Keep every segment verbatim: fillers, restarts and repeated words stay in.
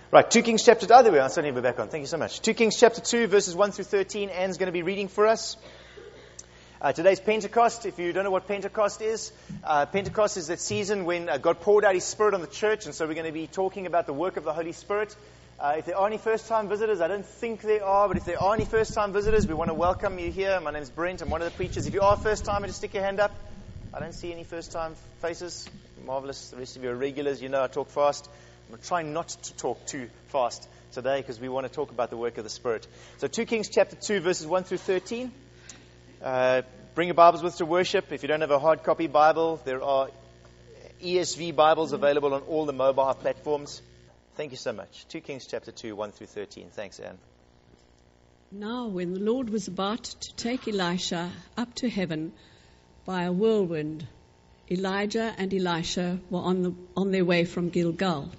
Right, two Kings chapter two. Oh, there we are. Suddenly we're back on. Thank you so much. two Kings chapter two, verses one through thirteen. Anne's going to be reading for us. Uh, today's Pentecost. If you don't know what Pentecost is, uh, Pentecost is that season when uh, God poured out His Spirit on the church, and so we're going to be talking about the work of the Holy Spirit. Uh, if there are any first-time visitors, I don't think there are, but if there are any first-time visitors, we want to welcome you here. My name's Brent. I'm one of the preachers. If you are first-time, just stick your hand up. I don't see any first-time faces. Marvelous. The rest of you are regulars. You know I talk fast. I'm trying not to talk too fast today because we want to talk about the work of the Spirit. So two Kings chapter two, verses one through thirteen. Uh, bring your Bibles with to worship. If you don't have a hard copy Bible, there are E S V Bibles available on all the mobile platforms. Thank you so much. two Kings chapter two, one through thirteen. Thanks, Anne. Now when the Lord was about to take Elisha up to heaven by a whirlwind, Elijah and Elisha were on, the, on their way from Gilgal.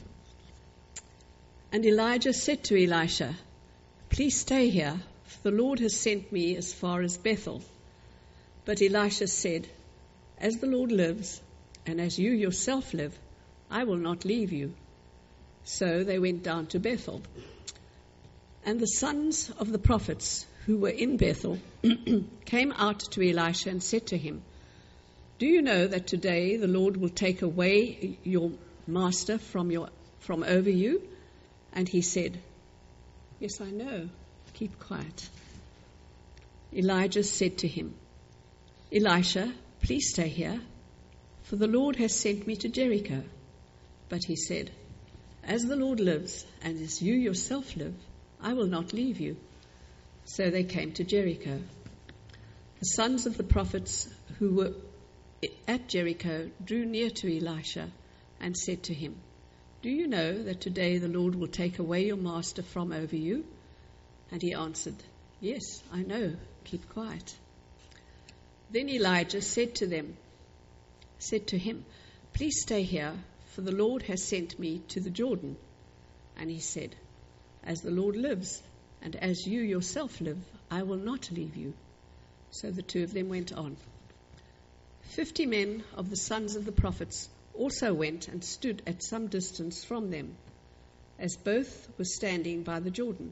And Elijah said to Elisha, "Please stay here, for the Lord has sent me as far as Bethel." But Elisha said, "As the Lord lives, and as you yourself live, I will not leave you." So they went down to Bethel. And the sons of the prophets who were in Bethel came out to Elisha and said to him, "Do you know that today the Lord will take away your master from your from over you?" And he said, "Yes, I know. Keep quiet." Elijah said to him, "Elisha, please stay here, for the Lord has sent me to Jericho." But he said, "As the Lord lives, and as you yourself live, I will not leave you." So they came to Jericho. The sons of the prophets who were at Jericho drew near to Elisha and said to him, "Do you know that today the Lord will take away your master from over you?" And he answered, "Yes, I know. Keep quiet." Then Elijah said to them, said to him, "Please stay here, for the Lord has sent me to the Jordan." And he said, "As the Lord lives, and as you yourself live, I will not leave you." So the two of them went on. Fifty men of the sons of the prophets also went and stood at some distance from them, as both were standing by the Jordan.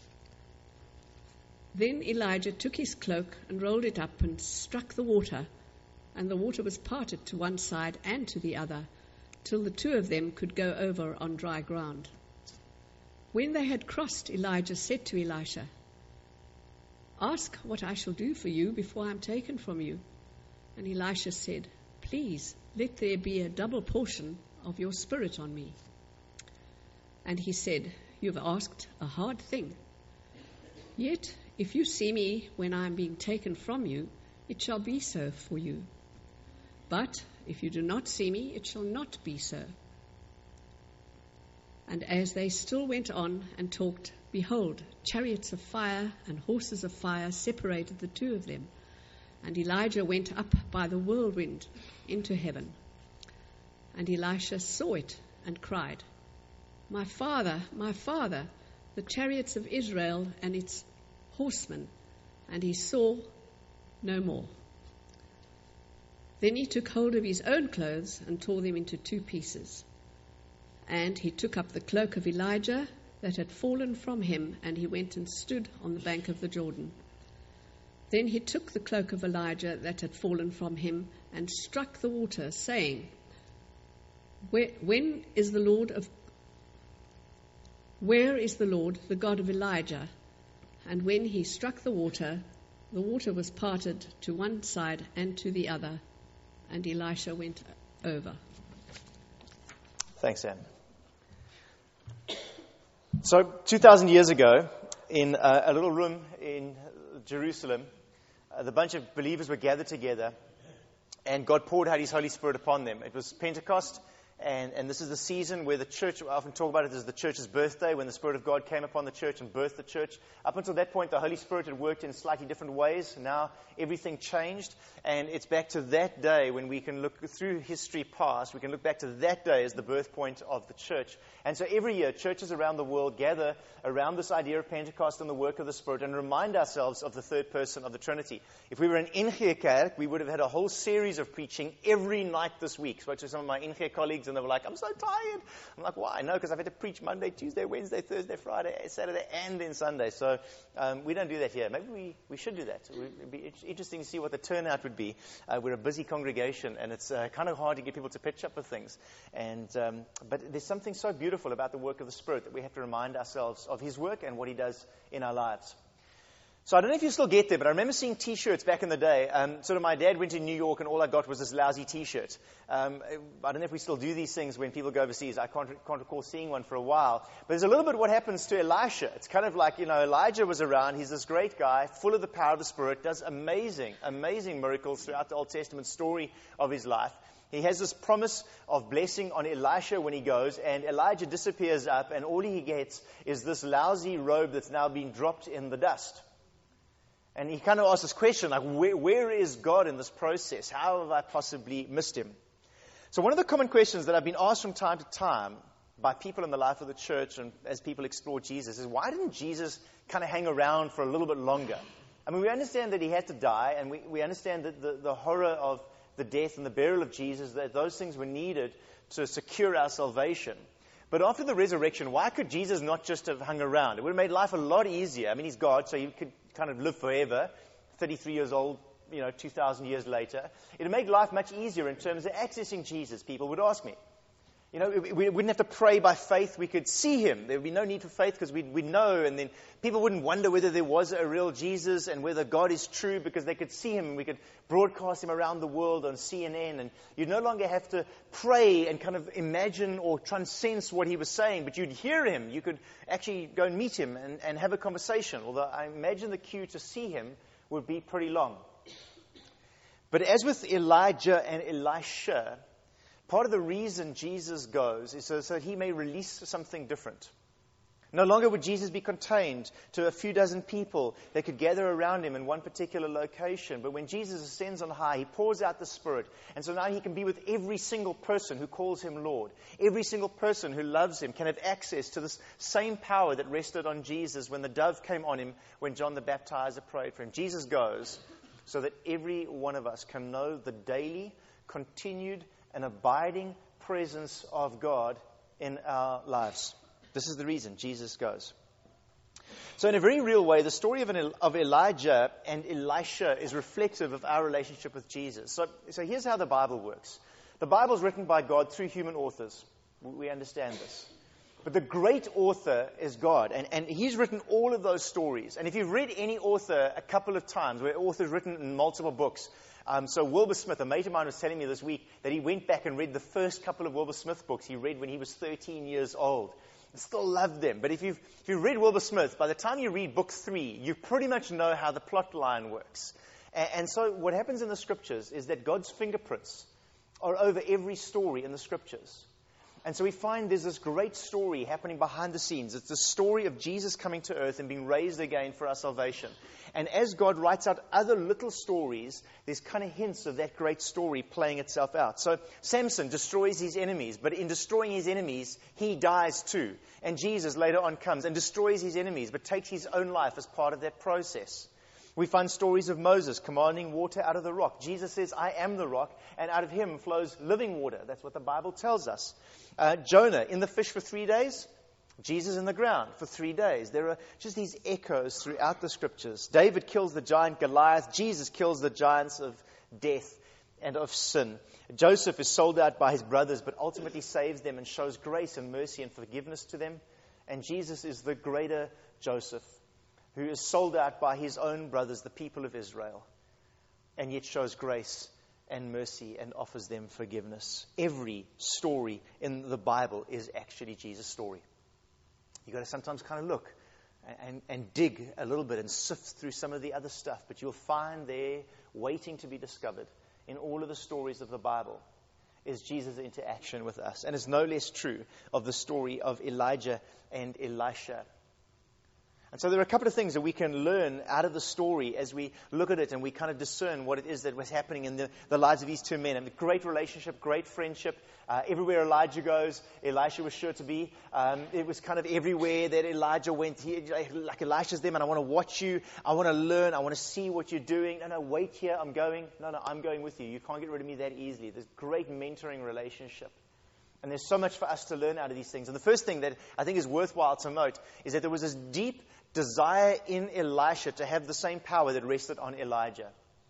Then Elijah took his cloak and rolled it up and struck the water, and the water was parted to one side and to the other, till the two of them could go over on dry ground. When they had crossed, Elijah said to Elisha, "Ask what I shall do for you before I am taken from you." And Elisha said, "Please, let there be a double portion of your spirit on me." And he said, "You have asked a hard thing. Yet, if you see me when I am being taken from you, it shall be so for you. But if you do not see me, it shall not be so." And as they still went on and talked, behold, chariots of fire and horses of fire separated the two of them. And Elijah went up by the whirlwind into heaven. And Elisha saw it and cried, "My father, my father, the chariots of Israel and its horsemen." And he saw no more. Then he took hold of his own clothes and tore them into two pieces. And he took up the cloak of Elijah that had fallen from him, and he went and stood on the bank of the Jordan. Then he took the cloak of Elijah that had fallen from him and struck the water, saying, Where, when is the Lord of Where is the Lord, the God of Elijah? And when he struck the water, the water was parted to one side and to the other, and Elisha went over. Thanks, Anne. So, two thousand years ago, in a, a little room in Jerusalem, uh, the bunch of believers were gathered together, and God poured out His Holy Spirit upon them. It was Pentecost, and, and this is the season where the church, I often talk about it as the church's birthday, when the Spirit of God came upon the church and birthed the church. Up until that point, the Holy Spirit had worked in slightly different ways. Now, everything changed, and it's back to that day when we can look through history past. We can look back to that day as the birth point of the church. And so every year, churches around the world gather around this idea of Pentecost and the work of the Spirit and remind ourselves of the third person of the Trinity. If we were in Inge Kerk, we would have had a whole series of preaching every night this week. Spoke to some of my Inge colleagues colleagues, and they were like, I'm so tired. I'm like, why? No, because I've had to preach Monday, Tuesday, Wednesday, Thursday, Friday, Saturday, and then Sunday. So um, we don't do that here. Maybe we, we should do that. It would be interesting to see what the turnout would be. Uh, we're a busy congregation, and it's uh, kind of hard to get people to pitch up with things. And um, but there's something so beautiful about the work of the Spirit that we have to remind ourselves of His work and what He does in our lives. So I don't know if you still get there, but I remember seeing T-shirts back in the day. Um, sort of my dad went to New York, and all I got was this lousy T-shirt. Um, I don't know if we still do these things when people go overseas. I can't, can't recall seeing one for a while. But there's a little bit what happens to Elisha. It's kind of like, you know, Elijah was around. He's this great guy, full of the power of the Spirit, does amazing, amazing miracles throughout the Old Testament story of his life. He has this promise of blessing on Elisha when he goes, and Elijah disappears up, and all he gets is this lousy robe that's now been dropped in the dust. And he kind of asks this question, like, where, where is God in this process? How have I possibly missed Him? So one of the common questions that I've been asked from time to time by people in the life of the church and as people explore Jesus is, why didn't Jesus kind of hang around for a little bit longer? I mean, we understand that He had to die, and we, we understand that the, the horror of the death and the burial of Jesus, that those things were needed to secure our salvation. But after the resurrection, why could Jesus not just have hung around? It would have made life a lot easier. I mean, He's God, so He could kind of live forever, thirty-three years old, you know, two thousand years later. It would make life much easier in terms of accessing Jesus, people would ask me. You know, we wouldn't have to pray by faith. We could see Him. There would be no need for faith because we'd, we'd know, and then people wouldn't wonder whether there was a real Jesus and whether God is true because they could see Him, and we could broadcast Him around the world on C N N, and you'd no longer have to pray and kind of imagine or try and sense what He was saying, but you'd hear Him. You could actually go and meet Him and, and have a conversation, although I imagine the queue to see Him would be pretty long. But as with Elijah and Elisha, part of the reason Jesus goes is so, so He may release something different. No longer would Jesus be contained to a few dozen people that could gather around Him in one particular location. But when Jesus ascends on high, He pours out the Spirit. And so now He can be with every single person who calls Him Lord. Every single person who loves Him can have access to this same power that rested on Jesus when the dove came on Him when John the Baptizer prayed for Him. Jesus goes so that every one of us can know the daily, continued, an abiding presence of God in our lives. This is the reason Jesus goes. So in a very real way, the story of, an, of Elijah and Elisha is reflective of our relationship with Jesus. So, so here's how the Bible works. The Bible is written by God through human authors. We understand this. But the great author is God, and, and He's written all of those stories. And if you've read any author a couple of times, where author's written in multiple books, Um, so Wilbur Smith, a mate of mine was telling me this week that he went back and read the first couple of Wilbur Smith books he read when he was thirteen years old. I still love them. But if you've, if you've read Wilbur Smith, by the time you read book three, you pretty much know how the plot line works. And, and so what happens in the Scriptures is that God's fingerprints are over every story in the Scriptures. And so we find there's this great story happening behind the scenes. It's the story of Jesus coming to earth and being raised again for our salvation. And as God writes out other little stories, there's kind of hints of that great story playing itself out. So Samson destroys his enemies, but in destroying his enemies, he dies too. And Jesus later on comes and destroys his enemies, but takes his own life as part of that process. We find stories of Moses commanding water out of the rock. Jesus says, I am the rock, and out of Him flows living water. That's what the Bible tells us. Uh, Jonah in the fish for three days. Jesus in the ground for three days. There are just these echoes throughout the Scriptures. David kills the giant Goliath. Jesus kills the giants of death and of sin. Joseph is sold out by his brothers, but ultimately saves them and shows grace and mercy and forgiveness to them. And Jesus is the greater Joseph, who is sold out by his own brothers, the people of Israel, and yet shows grace and mercy and offers them forgiveness. Every story in the Bible is actually Jesus' story. You've got to sometimes kind of look and, and dig a little bit and sift through some of the other stuff, but you'll find there, waiting to be discovered in all of the stories of the Bible, is Jesus' interaction with us. And it's no less true of the story of Elijah and Elisha. And so there are a couple of things that we can learn out of the story as we look at it and we kind of discern what it is that was happening in the, the lives of these two men. And great relationship, great friendship. Uh, everywhere Elijah goes, Elisha was sure to be. Um, it was kind of everywhere that Elijah went. He, like Elisha's there, and I want to watch you. I want to learn. I want to see what you're doing. No, no, wait here. I'm going. No, no, I'm going with you. You can't get rid of me that easily. There's great mentoring relationship. And there's so much for us to learn out of these things. And the first thing that I think is worthwhile to note is that there was this deep desire in Elisha to have the same power that rested on Elijah.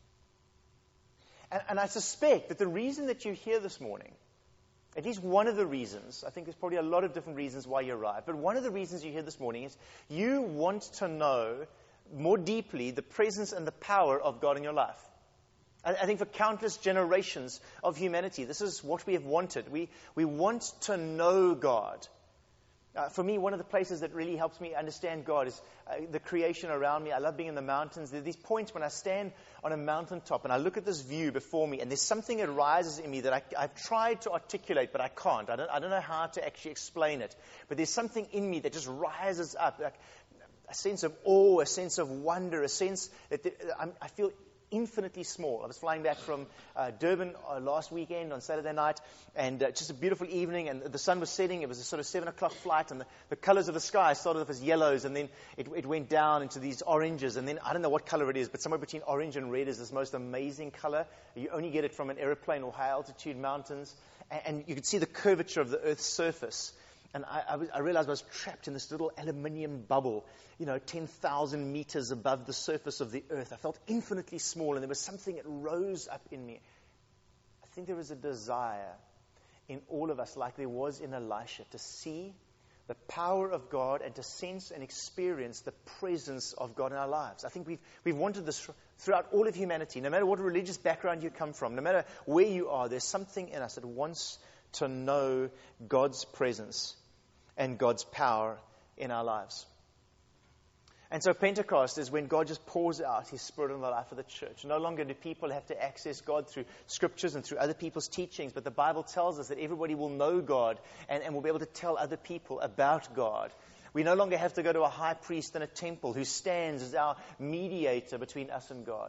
And, and I suspect that the reason that you're here this morning, at least one of the reasons, I think there's probably a lot of different reasons why you arrived, but one of the reasons you're here this morning is you want to know more deeply the presence and the power of God in your life. I think for countless generations of humanity, this is what we have wanted. We, we want to know God. Uh, for me, one of the places that really helps me understand God is uh, the creation around me. I love being in the mountains. There are these points when I stand on a mountaintop and I look at this view before me, and there's something that rises in me that I, I've tried to articulate, but I can't. I don't, I don't know how to actually explain it. But there's something in me that just rises up, like a sense of awe, a sense of wonder, a sense that the, I'm, I feel infinitely small. I was flying back from uh, Durban uh, last weekend on Saturday night, and uh, just a beautiful evening, and the sun was setting. It was a sort of seven o'clock flight, and the, the colors of the sky started off as yellows, and then it, it went down into these oranges, and then I don't know what color it is, but somewhere between orange and red is this most amazing color. You only get it from an airplane or high altitude mountains, and, and you could see the curvature of the Earth's surface. And I, I, was, I realized I was trapped in this little aluminium bubble, you know, ten thousand meters above the surface of the earth. I felt infinitely small, and there was something that rose up in me. I think there was a desire in all of us, like there was in Elisha, to see the power of God and to sense and experience the presence of God in our lives. I think we've, we've wanted this throughout all of humanity. No matter what religious background you come from, no matter where you are, there's something in us that wants to know God's presence and God's power in our lives. And so Pentecost is when God just pours out His Spirit on the life of the church. No longer do people have to access God through scriptures and through other people's teachings, but the Bible tells us that everybody will know God and, and will be able to tell other people about God. We no longer have to go to a high priest in a temple who stands as our mediator between us and God.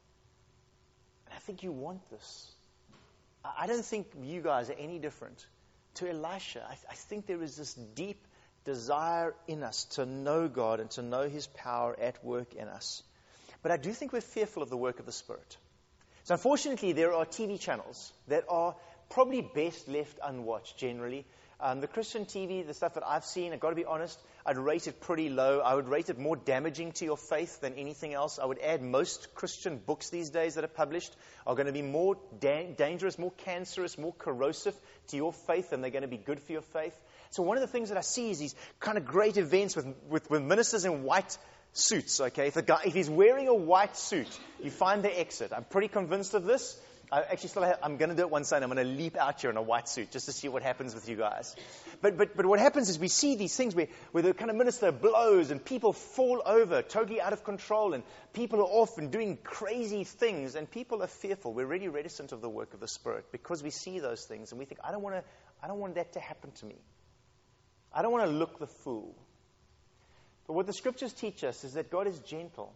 And I think you want this. I don't think you guys are any different to Elisha. I, I think there is this deep desire in us to know God and to know His power at work in us. But I do think we're fearful of the work of the Spirit. So unfortunately, there are T V channels that are probably best left unwatched generally. Um, the Christian T V, the stuff that I've seen, I've got to be honest, I'd rate it pretty low. I would rate it more damaging to your faith than anything else. I would add most Christian books these days that are published are going to be more da- dangerous, more cancerous, more corrosive to your faith than they're going to be good for your faith. So one of the things that I see is these kind of great events with, with, with ministers in white suits, okay? If, the guy, if he's wearing a white suit, you find the exit. I'm pretty convinced of this. I actually still have, I'm going to do it one Sunday. I'm going to leap out here in a white suit just to see what happens with you guys. But but but what happens is we see these things where, where the kind of minister blows and people fall over, totally out of control, and people are off and doing crazy things, and people are fearful. We're really reticent of the work of the Spirit because we see those things and we think, I don't want to, I don't want that to happen to me. I don't want to look the fool. But what the Scriptures teach us is that God is gentle.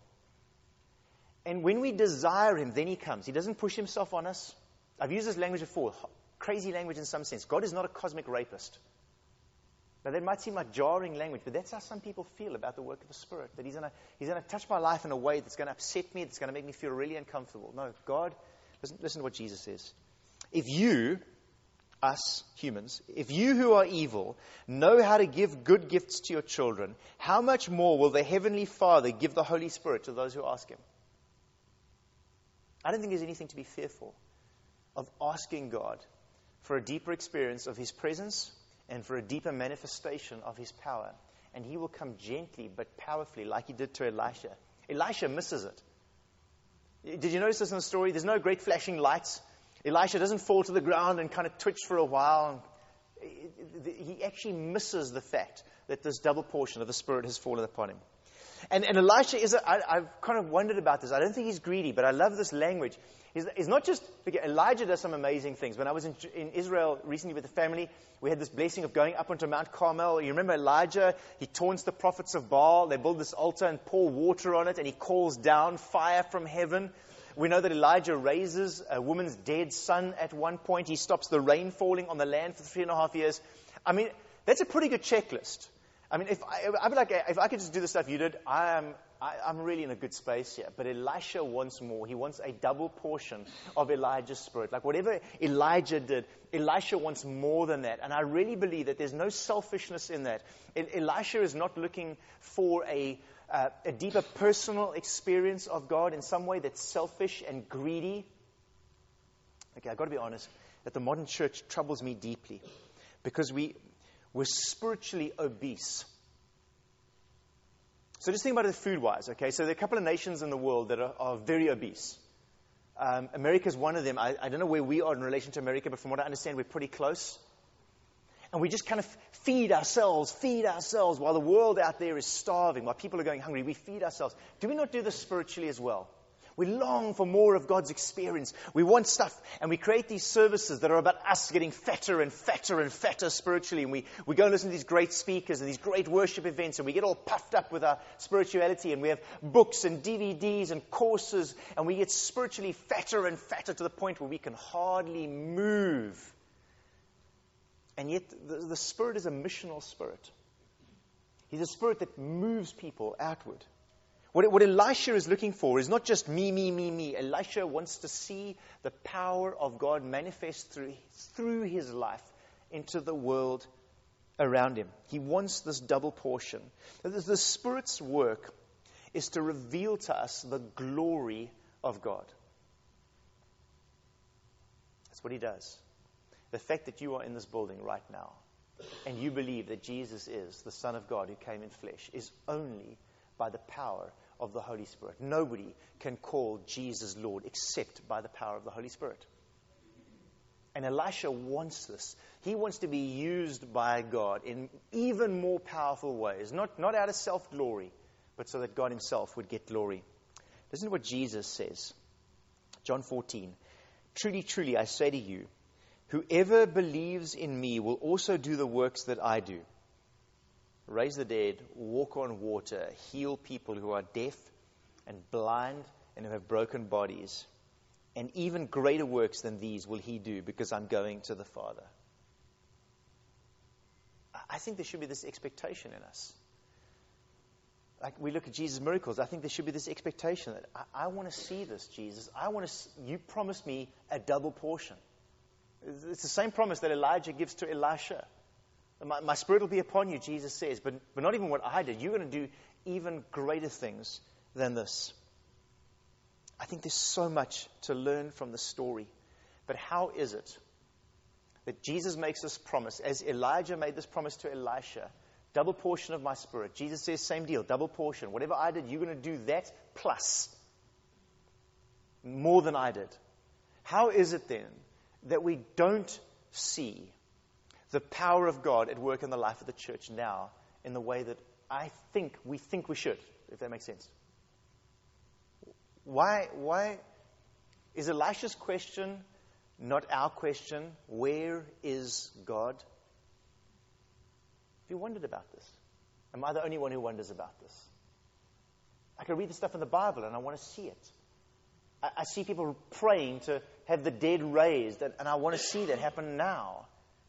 And when we desire Him, then He comes. He doesn't push Himself on us. I've used this language before, crazy language in some sense. God is not a cosmic rapist. Now, that might seem like jarring language, but that's how some people feel about the work of the Spirit, that He's going to He's going to touch my life in a way that's going to upset me, that's going to make me feel really uncomfortable. No, God, listen, listen to what Jesus says. If you, us humans, if you who are evil know how to give good gifts to your children, how much more will the Heavenly Father give the Holy Spirit to those who ask Him? I don't think there's anything to be fearful of asking God for a deeper experience of His presence and for a deeper manifestation of His power. And He will come gently but powerfully like He did to Elisha. Elisha misses it. Did you notice this in the story? There's no great flashing lights. Elisha doesn't fall to the ground and kind of twitch for a while. He actually misses the fact that this double portion of the Spirit has fallen upon him. And, and Elisha is, a, I, I've kind of wondered about this. I don't think he's greedy, but I love this language. He's, he's not just, Elijah does some amazing things. When I was in, in Israel recently with the family, we had this blessing of going up onto Mount Carmel. You remember Elijah? He taunts the prophets of Baal. They build this altar and pour water on it, and he calls down fire from heaven. We know that Elijah raises a woman's dead son at one point. He stops the rain falling on the land for three and a half years. I mean, that's a pretty good checklist. I mean, if I, I'd be like, if I could just do the stuff you did, I am I, I'm really in a good space here. But Elisha wants more. He wants a double portion of Elijah's spirit. Like whatever Elijah did, Elisha wants more than that. And I really believe that there's no selfishness in that. E- Elisha is not looking for a, uh, a deeper personal experience of God in some way that's selfish and greedy. Okay, I've got to be honest, that the modern church troubles me deeply because we, we're spiritually obese. So just think about it food-wise, okay? So there are a couple of nations in the world that are, are very obese. Um, America's one of them. I, I don't know where we are in relation to America, but from what I understand, we're pretty close. And we just kind of feed ourselves, feed ourselves, while the world out there is starving, while people are going hungry. We feed ourselves. Do we not do this spiritually as well? We long for more of God's experience. We want stuff, and we create these services that are about us getting fatter and fatter and fatter spiritually. And we, we go and listen to these great speakers and these great worship events, and we get all puffed up with our spirituality. And we have books and D V Ds and courses, and we get spiritually fatter and fatter to the point where we can hardly move. And yet the, the Spirit is a missional spirit. He's a spirit that moves people outward. What, what Elisha is looking for is not just me, me, me, me. Elisha wants to see the power of God manifest through, through his life into the world around him. He wants this double portion. The, the Spirit's work is to reveal to us the glory of God. That's what he does. The fact that you are in this building right now and you believe that Jesus is the Son of God who came in flesh is only by the power of the Holy Spirit. Nobody can call Jesus Lord except by the power of the Holy Spirit. And Elisha wants this. He wants to be used by God in even more powerful ways. Not, not out of self-glory, but so that God himself would get glory. Listen to what Jesus says. John fourteen. Truly, truly, I say to you, whoever believes in me will also do the works that I do. Raise the dead, walk on water, heal people who are deaf and blind and who have broken bodies. And even greater works than these will he do because I'm going to the Father. I think there should be this expectation in us. Like we look at Jesus' miracles, I think there should be this expectation that I, I want to see this, Jesus. I want to. You promised me a double portion. It's the same promise that Elijah gives to Elisha. My, my spirit will be upon you, Jesus says, but, but not even what I did. You're going to do even greater things than this. I think there's so much to learn from the story. But how is it that Jesus makes this promise, as Elijah made this promise to Elisha, double portion of my spirit? Jesus says, same deal, double portion. Whatever I did, you're going to do that plus more than I did. How is it then that we don't see the power of God at work in the life of the church now in the way that I think we think we should, if that makes sense? Why, why is Elisha's question not our question? Where is God? Have you wondered about this? Am I the only one who wonders about this? I can read the stuff in the Bible and I want to see it. I, I see people praying to have the dead raised, and, and I want to see that happen now.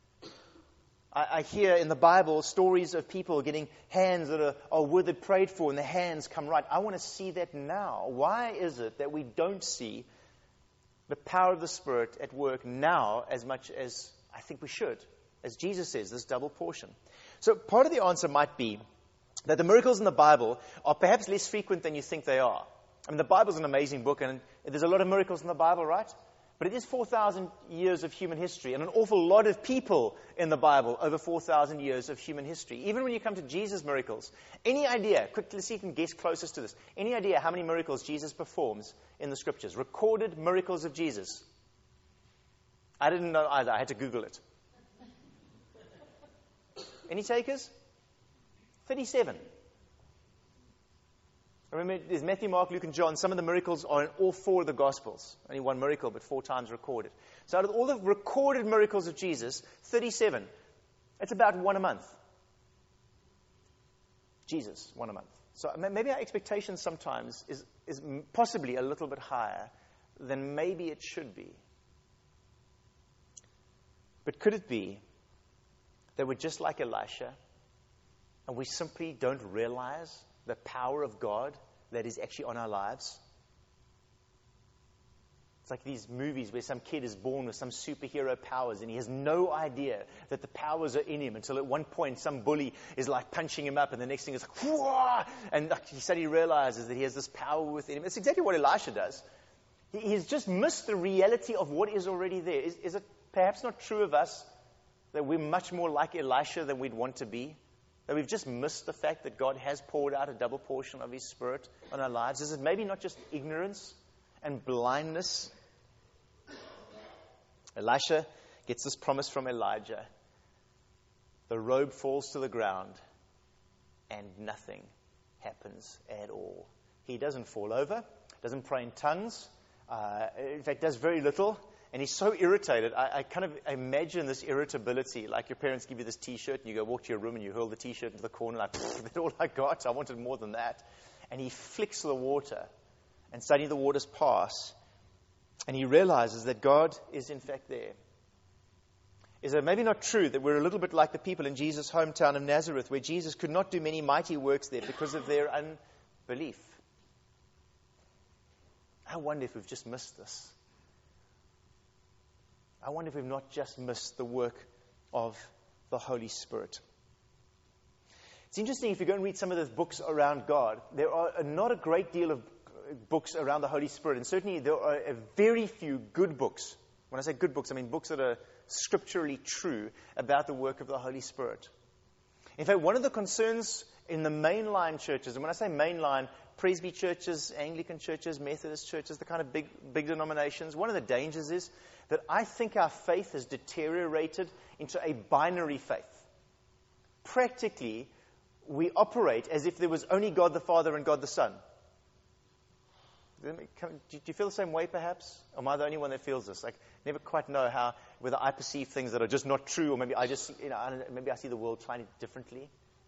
I hear in the Bible stories of people getting hands that are, are withered, prayed for, and the hands come right. I want to see that now. Why is it that we don't see the power of the Spirit at work now as much as I think we should? As Jesus says, this double portion. So part of the answer might be that the miracles in the Bible are perhaps less frequent than you think they are. I mean, the Bible's an amazing book, and there's a lot of miracles in the Bible, right? But it is four thousand years of human history, and an awful lot of people in the Bible over four thousand years of human history. Even when you come to Jesus' miracles, any idea, quickly, let's see if you can guess closest to this, any idea how many miracles Jesus performs in the Scriptures? Recorded miracles of Jesus. I didn't know either. I had to Google it. Any takers? thirty-seven. Remember, there's Matthew, Mark, Luke, and John. Some of the miracles are in all four of the Gospels. Only one miracle, but four times recorded. So out of all the recorded miracles of Jesus, thirty-seven. That's about one a month. Jesus, one a month. So maybe our expectation sometimes is, is possibly a little bit higher than maybe it should be. But could it be that we're just like Elisha, and we simply don't realize the power of God that is actually on our lives. It's like these movies where some kid is born with some superhero powers and he has no idea that the powers are in him until at one point some bully is like punching him up and the next thing is like, whoa! And like he suddenly realizes that he has this power within him. It's exactly what Elisha does. He, he's just missed the reality of what is already there. Is, is it perhaps not true of us that we're much more like Elisha than we'd want to be? That we've just missed the fact that God has poured out a double portion of His Spirit on our lives? Is it maybe not just ignorance and blindness? Elisha gets this promise from Elijah. The robe falls to the ground and nothing happens at all. He doesn't fall over, doesn't pray in tongues, uh, in fact does very little, and he's so irritated. I, I kind of imagine this irritability, like your parents give you this t-shirt and you go walk to your room and you hurl the t-shirt into the corner like, that's all I got, I wanted more than that. And he flicks the water and suddenly the waters pass. And he realizes that God is in fact there. Is it maybe not true that we're a little bit like the people in Jesus' hometown of Nazareth, where Jesus could not do many mighty works there because of their unbelief? I wonder if we've just missed this. I wonder if we've not just missed the work of the Holy Spirit. It's interesting, if you go and read some of those books around God, there are not a great deal of books around the Holy Spirit, and certainly there are a very few good books. When I say good books, I mean books that are scripturally true about the work of the Holy Spirit. In fact, one of the concerns in the mainline churches, and when I say mainline, Presby churches, Anglican churches, Methodist churches, the kind of big, big denominations, one of the dangers is that I think our faith has deteriorated into a binary faith. Practically, we operate as if there was only God the Father and God the Son. Do you feel the same way, perhaps? Or am I the only one that feels this? Like, never quite know how, whether I perceive things that are just not true, or maybe I just, you know, I don't know, maybe I see the world slightly differently.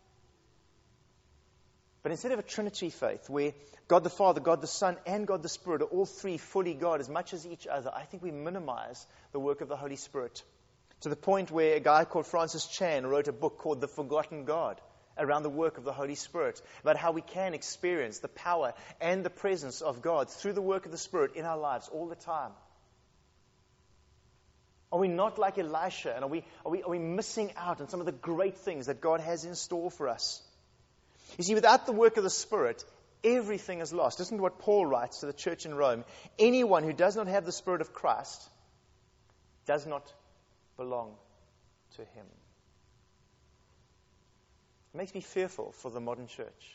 But instead of a Trinity faith, where God the Father, God the Son, and God the Spirit are all three fully God as much as each other, I think we minimize the work of the Holy Spirit. To the point where a guy called Francis Chan wrote a book called The Forgotten God, around the work of the Holy Spirit, about how we can experience the power and the presence of God through the work of the Spirit in our lives all the time. Are we not like Elisha? And are we, are we, are we missing out on some of the great things that God has in store for us? You see, without the work of the Spirit, everything is lost. Listen to what Paul writes to the church in Rome. Anyone who does not have the Spirit of Christ does not belong to Him. It makes me fearful for the modern church.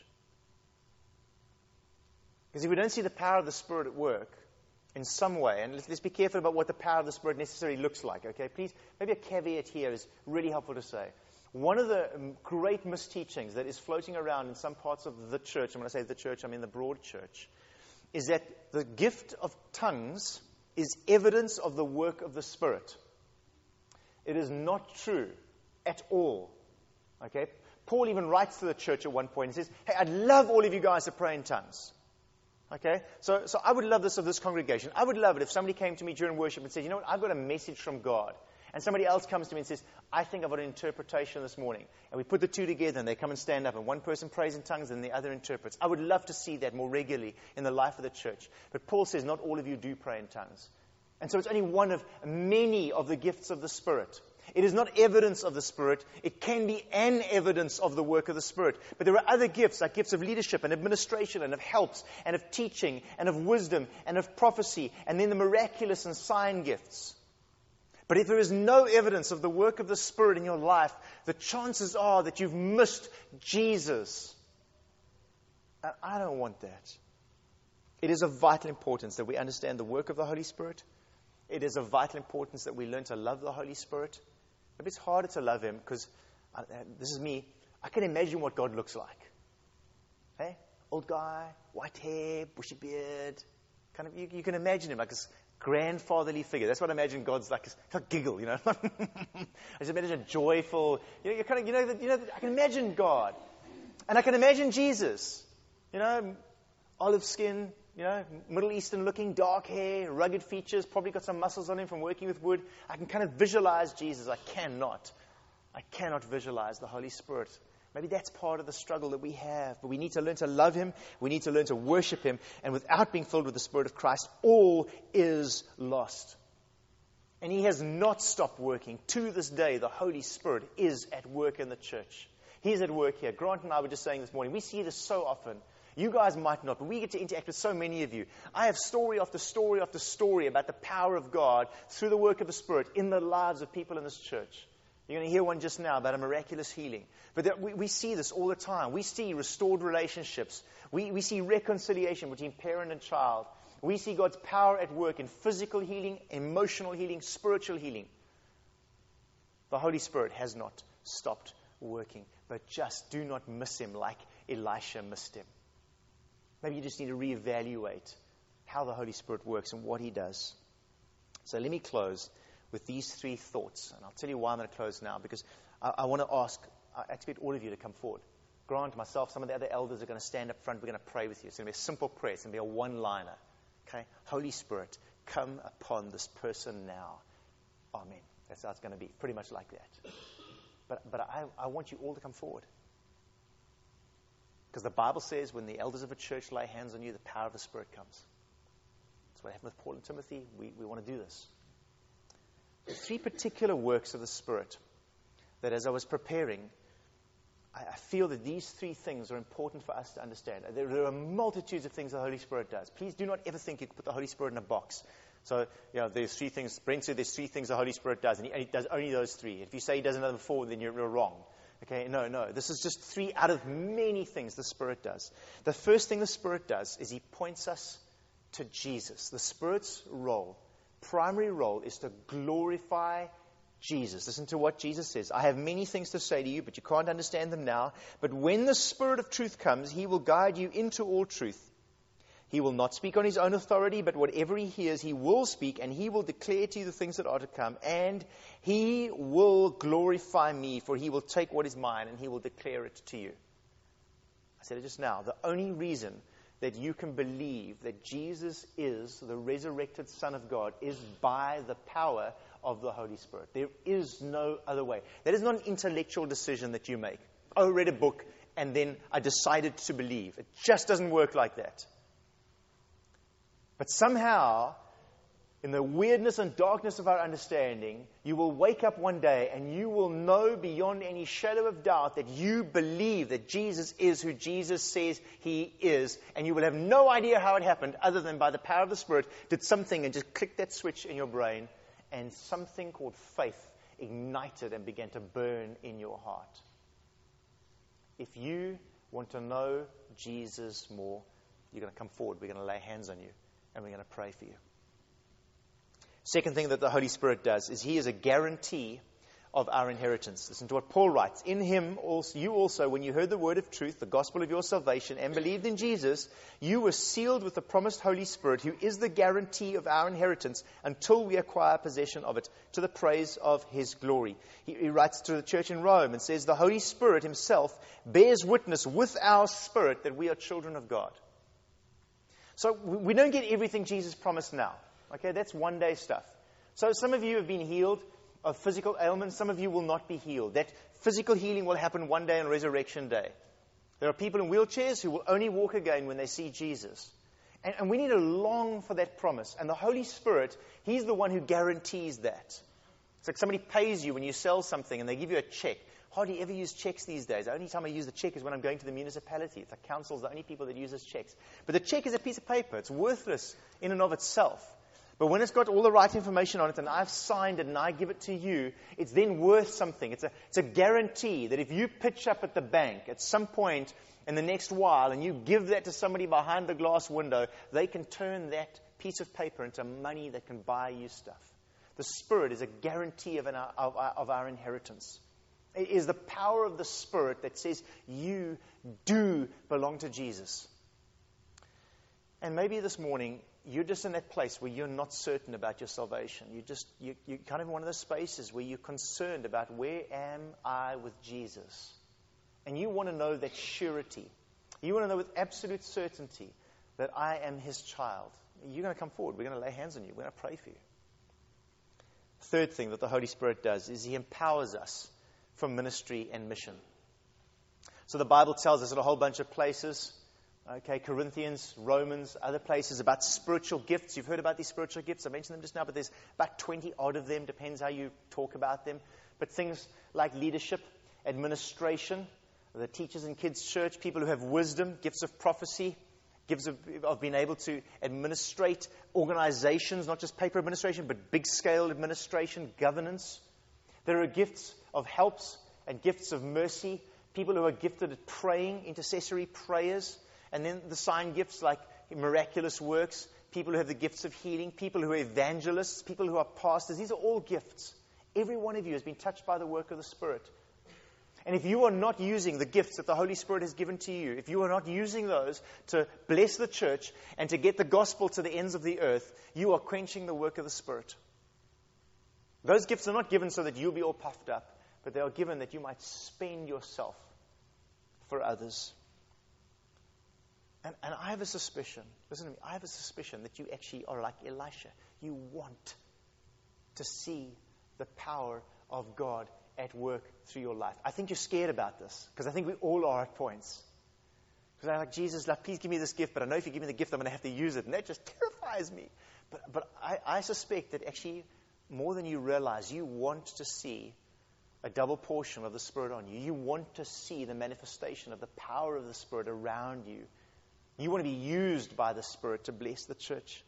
Because if we don't see the power of the Spirit at work in some way, and let's, let's be careful about what the power of the Spirit necessarily looks like, okay? Please, maybe a caveat here is really helpful to say. One of the great misteachings that is floating around in some parts of the church, and when I say the church, I mean the broad church, is that the gift of tongues is evidence of the work of the Spirit. It is not true at all, okay? Paul even writes to the church at one point and says, hey, I'd love all of you guys to pray in tongues. Okay? So, so I would love this of this congregation. I would love it if somebody came to me during worship and said, you know what, I've got a message from God. And somebody else comes to me and says, I think I've got an interpretation this morning. And we put the two together and they come and stand up and one person prays in tongues and the other interprets. I would love to see that more regularly in the life of the church. But Paul says not all of you do pray in tongues. And so it's only one of many of the gifts of the Spirit. It is not evidence of the Spirit. It can be an evidence of the work of the Spirit. But there are other gifts, like gifts of leadership and administration and of helps and of teaching and of wisdom and of prophecy, and then the miraculous and sign gifts. But if there is no evidence of the work of the Spirit in your life, the chances are that you've missed Jesus. And I don't want that. It is of vital importance that we understand the work of the Holy Spirit. It is of vital importance that we learn to love the Holy Spirit. Maybe it's harder to love Him because, uh, this is me, I can imagine what God looks like. Hey? Old guy, white hair, bushy beard. Kind of, you, you can imagine Him like this grandfatherly figure. That's what I imagine God's like. It's like giggle, you know. I just imagine a joyful, you know, you're kind of, you know, you know, I can imagine God. And I can imagine Jesus. You know, olive skin, you know, Middle Eastern looking, dark hair, rugged features, probably got some muscles on him from working with wood. I can kind of visualize Jesus. I cannot. I cannot visualize the Holy Spirit. Maybe that's part of the struggle that we have. But we need to learn to love Him. We need to learn to worship Him. And without being filled with the Spirit of Christ, all is lost. And He has not stopped working. To this day, the Holy Spirit is at work in the church. He's at work here. Grant and I were just saying this morning, we see this so often. You guys might not, but we get to interact with so many of you. I have story after story after story about the power of God through the work of the Spirit in the lives of people in this church. You're going to hear one just now about a miraculous healing. But there, we, we see this all the time. We see restored relationships. We, we see reconciliation between parent and child. We see God's power at work in physical healing, emotional healing, spiritual healing. The Holy Spirit has not stopped working. But just do not miss Him like Elisha missed Him. Maybe you just need to reevaluate how the Holy Spirit works and what He does. So let me close with these three thoughts. And I'll tell you why I'm going to close now, because I, I want to ask, I expect all of you to come forward. Grant, myself, some of the other elders are going to stand up front. We're going to pray with you. It's going to be a simple prayer. It's going to be a one-liner. Okay? Holy Spirit, come upon this person now. Amen. That's how it's going to be. Pretty much like that. But, but I, I want you all to come forward. Because the Bible says when the elders of a church lay hands on you, the power of the Spirit comes. That's what happened with Paul and Timothy. We, we want to do this. Three particular works of the Spirit that as I was preparing, I, I feel that these three things are important for us to understand. There, there are multitudes of things the Holy Spirit does. Please do not ever think you can put the Holy Spirit in a box. So, you know, there's three things. Brent said there's three things the Holy Spirit does, and he, and he does only those three. If you say He does another four, then you're, you're wrong. Okay, no, no. This is just three out of many things the Spirit does. The first thing the Spirit does is He points us to Jesus. The Spirit's role, primary role, is to glorify Jesus. Listen to what Jesus says. I have many things to say to you, but you can't understand them now. But when the Spirit of truth comes, He will guide you into all truth. He will not speak on His own authority, but whatever He hears, He will speak, and He will declare to you the things that are to come. And He will glorify Me, for He will take what is mine, and He will declare it to you. I said it just now. The only reason that you can believe that Jesus is the resurrected Son of God is by the power of the Holy Spirit. There is no other way. That is not an intellectual decision that you make. Oh, I read a book, and then I decided to believe. It just doesn't work like that. But somehow, in the weirdness and darkness of our understanding, you will wake up one day and you will know beyond any shadow of doubt that you believe that Jesus is who Jesus says He is. And you will have no idea how it happened other than by the power of the Spirit did something and just clicked that switch in your brain, and something called faith ignited and began to burn in your heart. If you want to know Jesus more, you're going to come forward. We're going to lay hands on you. And we're going to pray for you. Second thing that the Holy Spirit does is He is a guarantee of our inheritance. Listen to what Paul writes. In Him, also, you also, when you heard the word of truth, the gospel of your salvation, and believed in Jesus, you were sealed with the promised Holy Spirit, who is the guarantee of our inheritance until we acquire possession of it, to the praise of His glory. He, he writes to the church in Rome and says, the Holy Spirit Himself bears witness with our spirit that we are children of God. So we don't get everything Jesus promised now. Okay, that's one day stuff. So some of you have been healed of physical ailments. Some of you will not be healed. That physical healing will happen one day on Resurrection Day. There are people in wheelchairs who will only walk again when they see Jesus. And, and we need to long for that promise. And the Holy Spirit, He's the one who guarantees that. It's like somebody pays you when you sell something and they give you a check. Hardly ever use checks these days. The only time I use the check is when I'm going to the municipality. The council's the only people that uses checks. But the check is a piece of paper. It's worthless in and of itself. But when it's got all the right information on it and I've signed it and I give it to you, it's then worth something. It's a, it's a guarantee that if you pitch up at the bank at some point in the next while and you give that to somebody behind the glass window, they can turn that piece of paper into money that can buy you stuff. The Spirit is a guarantee of, an, of, of our inheritance. It is the power of the Spirit that says you do belong to Jesus. And maybe this morning you're just in that place where you're not certain about your salvation. You just you you kind of in one of those spaces where you're concerned about where am I with Jesus, and you want to know that surety. You want to know with absolute certainty that I am His child. You're going to come forward. We're going to lay hands on you. We're going to pray for you. Third thing that the Holy Spirit does is He empowers us for ministry and mission. So the Bible tells us in a whole bunch of places, okay, Corinthians, Romans, other places, about spiritual gifts. You've heard about these spiritual gifts. I mentioned them just now, but there's about twenty odd of them. Depends how you talk about them. But things like leadership, administration, the teachers in kids' church, people who have wisdom, gifts of prophecy, gifts of, of being able to administrate organizations, not just paper administration, but big-scale administration, governance. There are gifts of helps and gifts of mercy, people who are gifted at praying, intercessory prayers, and then the sign gifts like miraculous works, people who have the gifts of healing, people who are evangelists, people who are pastors. These are all gifts. Every one of you has been touched by the work of the Spirit. And if you are not using the gifts that the Holy Spirit has given to you, if you are not using those to bless the church and to get the gospel to the ends of the earth, you are quenching the work of the Spirit. Those gifts are not given so that you'll be all puffed up, but they are given that you might spend yourself for others. And, and I have a suspicion, listen to me, I have a suspicion that you actually are like Elisha. You want to see the power of God at work through your life. I think you're scared about this, because I think we all are at points. Because I'm like, Jesus, like, please give me this gift, but I know if you give me the gift, I'm going to have to use it. And that just terrifies me. But, but I, I suspect that actually, more than you realize, you want to see a double portion of the Spirit on you. You want to see the manifestation of the power of the Spirit around you. You want to be used by the Spirit to bless the church.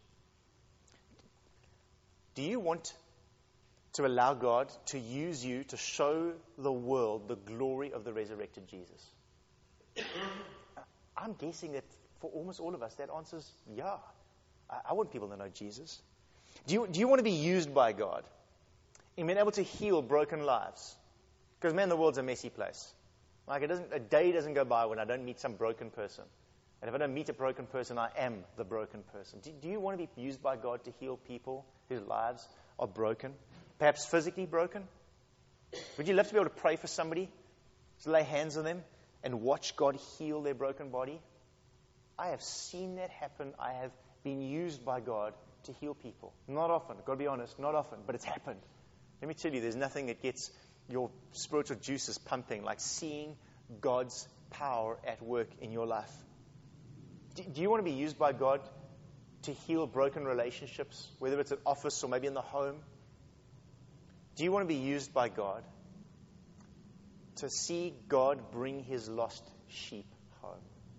Do you want to allow God to use you to show the world the glory of the resurrected Jesus? I'm guessing that for almost all of us, that answer's yeah. I, I want people to know Jesus. Do you, do you want to be used by God in being able to heal broken lives? Because, man, the world's a messy place. Like, it doesn't, a day doesn't go by when I don't meet some broken person. And if I don't meet a broken person, I am the broken person. Do, do you want to be used by God to heal people whose lives are broken? Perhaps physically broken? Would you love to be able to pray for somebody, to lay hands on them, and watch God heal their broken body? I have seen that happen. I have been used by God to heal people. Not often. I've got to be honest, not often, but it's happened. Let me tell you, there's nothing that gets your spiritual juices pumping like seeing God's power at work in your life. Do, do you want to be used by God to heal broken relationships, whether it's at office or maybe in the home? Do you want to be used by God to see God bring His lost sheep home?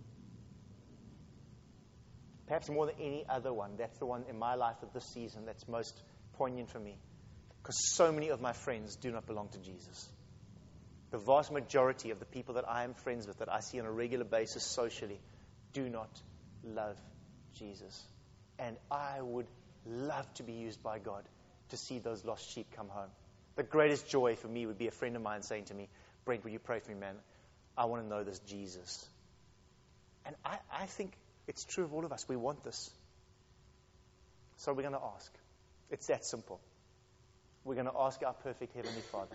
Perhaps more than any other one, that's the one in my life at this season that's most poignant for me. Because so many of my friends do not belong to Jesus. The vast majority of the people that I am friends with, that I see on a regular basis socially, do not love Jesus. And I would love to be used by God to see those lost sheep come home. The greatest joy for me would be a friend of mine saying to me, Brent, will you pray for me, man? I want to know this Jesus. And I, I think it's true of all of us. We want this. So we're going to ask. It's that simple. We're going to ask our perfect Heavenly Father.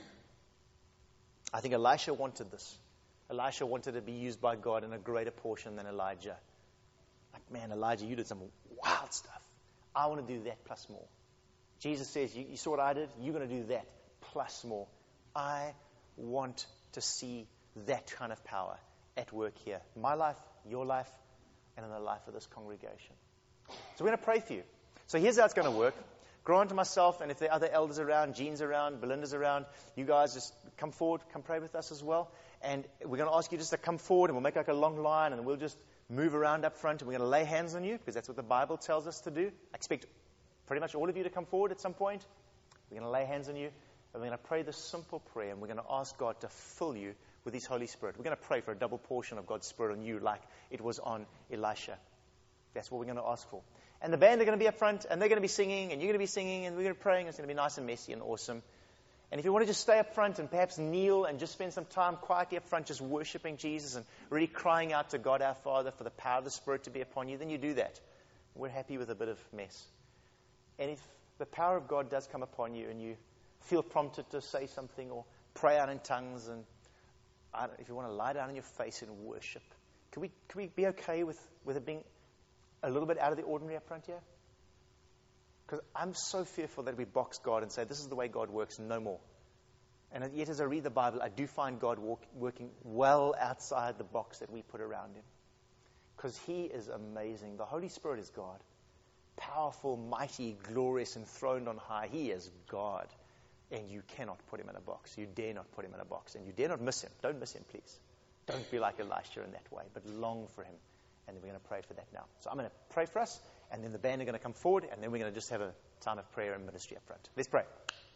I think Elisha wanted this. Elisha wanted to be used by God in a greater portion than Elijah. Like, man, Elijah, you did some wild stuff. I want to do that plus more. Jesus says, you, you saw what I did? You're going to do that plus more. I want to see that kind of power at work here. My life, your life, and in the life of this congregation. So we're going to pray for you. So here's how it's going to work. Grant to myself, and if there are other elders around, Jean's around, Belinda's around, you guys just come forward, come pray with us as well. And we're going to ask you just to come forward, and we'll make like a long line, and we'll just move around up front, and we're going to lay hands on you, because that's what the Bible tells us to do. I expect pretty much all of you to come forward at some point. We're going to lay hands on you, and we're going to pray this simple prayer, and we're going to ask God to fill you with His Holy Spirit. We're going to pray for a double portion of God's Spirit on you, like it was on Elisha. That's what we're going to ask for. And the band are going to be up front, and they're going to be singing, and you're going to be singing, and we're going to be praying. It's going to be nice and messy and awesome. And if you want to just stay up front and perhaps kneel and just spend some time quietly up front just worshiping Jesus and really crying out to God our Father for the power of the Spirit to be upon you, then you do that. We're happy with a bit of mess. And if the power of God does come upon you and you feel prompted to say something or pray out in tongues, and I don't, if you want to lie down on your face and worship, can we, can we be okay with, with it being a little bit out of the ordinary up front here? Because I'm so fearful that we box God and say, this is the way God works, no more. And yet as I read the Bible, I do find God walk, working well outside the box that we put around him. Because he is amazing. The Holy Spirit is God. Powerful, mighty, glorious, enthroned on high. He is God. And you cannot put him in a box. You dare not put him in a box. And you dare not miss him. Don't miss him, please. Don't be like Elisha in that way, but long for him. And we're going to pray for that now. So I'm going to pray for us, and then the band are going to come forward, and then we're going to just have a time of prayer and ministry up front. Let's pray.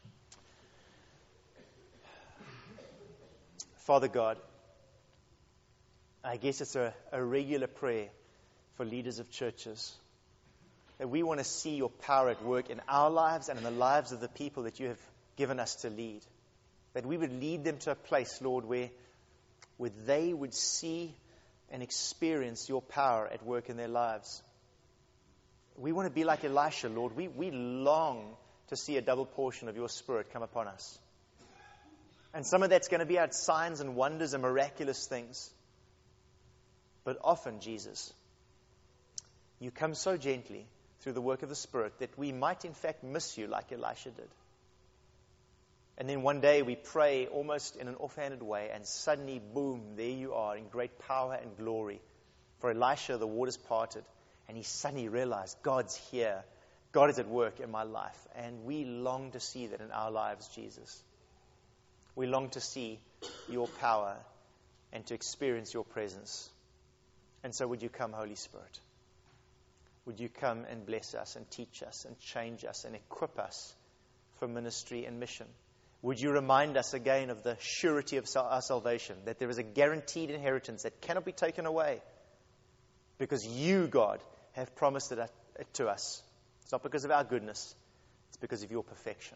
Father God, I guess it's a, a regular prayer for leaders of churches that we want to see your power at work in our lives and in the lives of the people that you have given us to lead. That we would lead them to a place, Lord, where, where they would see and experience your power at work in their lives. We want to be like Elisha, Lord. We, we long to see a double portion of your Spirit come upon us. And some of that's going to be out signs and wonders and miraculous things. But often, Jesus, you come so gently through the work of the Spirit that we might in fact miss you like Elisha did. And then one day we pray almost in an offhanded way, and suddenly, boom, there you are in great power and glory. For Elisha, the waters parted, and he suddenly realized, God's here. God is at work in my life. And we long to see that in our lives, Jesus. We long to see your power and to experience your presence. And so would you come, Holy Spirit? Would you come and bless us and teach us and change us and equip us for ministry and mission? Would you remind us again of the surety of our salvation, that there is a guaranteed inheritance that cannot be taken away because you, God, have promised it to us. It's not because of our goodness, it's because of your perfection.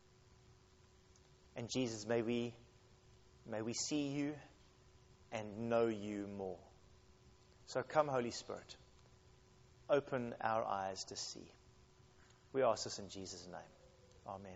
And Jesus, may we, may we see you and know you more. So come, Holy Spirit, open our eyes to see. We ask this in Jesus' name. Amen.